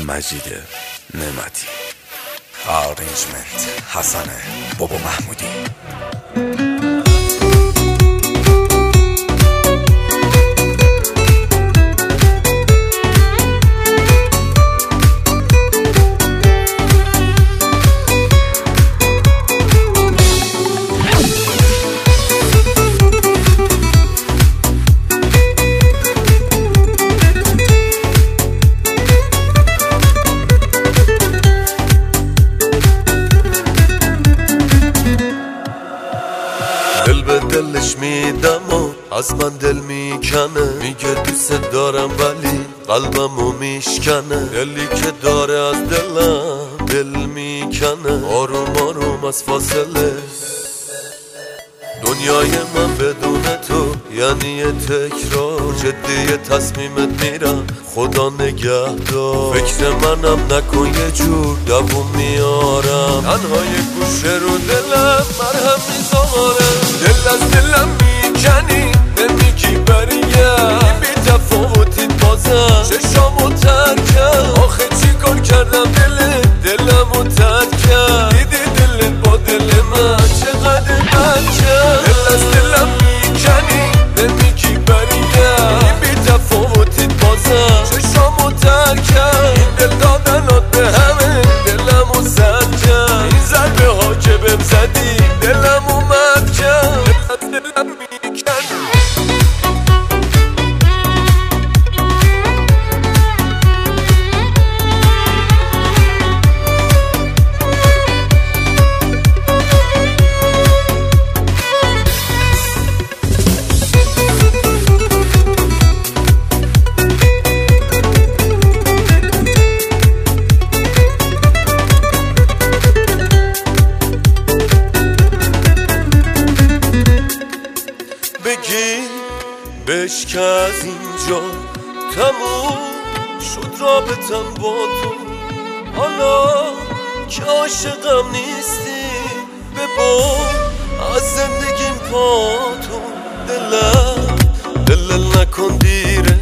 مجید نعمتی، آرنجمنت حسن بابا محمودی. دل به دلش میدم و از من دل میکنه، میگه دوست دارم ولی قلبمو میشکنه. دلی که داره از دلم دل میکنه، آروم آروم از فاصله. دنیای من بدون تو یعنی یه تکرار، جدی تصمیمت میرم خدا نگهدار. فکر منم نکن یه جور دووم میارم، تنها یه گوشه رو دلم مرهم میذارم. دل از دلم میکنی نمیگی بریم، بی تفاوتید بازم چشامو ترکم. آخه چی کار کردم دلمو ترکم. دیدی دلت با دل من چقدر بچم. دل از دلم میکنی نمیگی بریم، بی تفاوتید بازم چشامو ترکم. این دل دادنات به همه دلمو زد کم. این ضربه ها که بهم زدی دلمو مد کم. دلم میکنی بگی بهش که از اینجا تموم شد رابطم با تو. حالا که عاشقم نیستی ببر از زندگیم پا تو. دلم نکن دیره